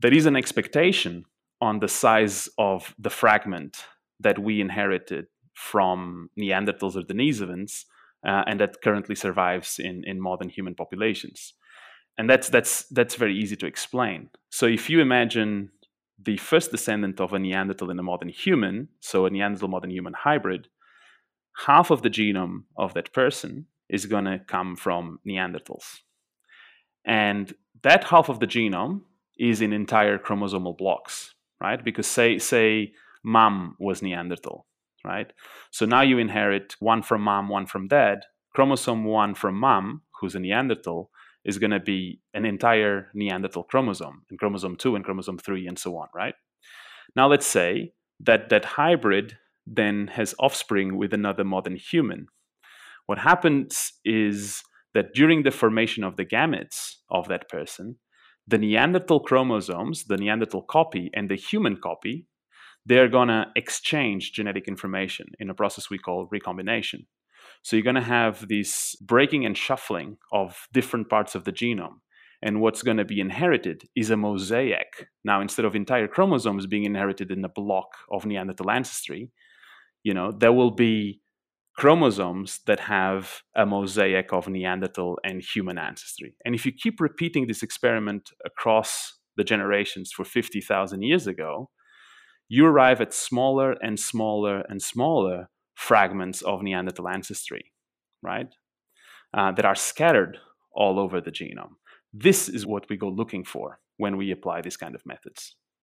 there is an expectation on the size of the fragment that we inherited from Neanderthals or Denisovans, and that currently survives in modern human populations. And that's very easy to explain. So if you imagine the first descendant of a Neanderthal and a modern human, so a Neanderthal modern human hybrid, half of the genome of that person is going to come from Neanderthals. And that half of the genome is in entire chromosomal blocks, right? Because say mom was Neanderthal, right? So now you inherit one from mom, one from dad. Chromosome 1 from mom, who's a Neanderthal, is going to be an entire Neanderthal chromosome, and chromosome 2 and chromosome 3 and so on, right? Now let's say that that hybrid then has offspring with another modern human. What happens is that during the formation of the gametes of that person, the Neanderthal chromosomes, the Neanderthal copy and the human copy, they're going to exchange genetic information in a process we call recombination. So you're going to have this breaking and shuffling of different parts of the genome. And what's going to be inherited is a mosaic. Now, instead of entire chromosomes being inherited in a block of Neanderthal ancestry, there will be chromosomes that have a mosaic of Neanderthal and human ancestry. And if you keep repeating this experiment across the generations for 50,000 years ago, you arrive at smaller and smaller and smaller fragments of Neanderthal ancestry, right? That are scattered all over the genome. This is what we go looking for when we apply these kind of methods.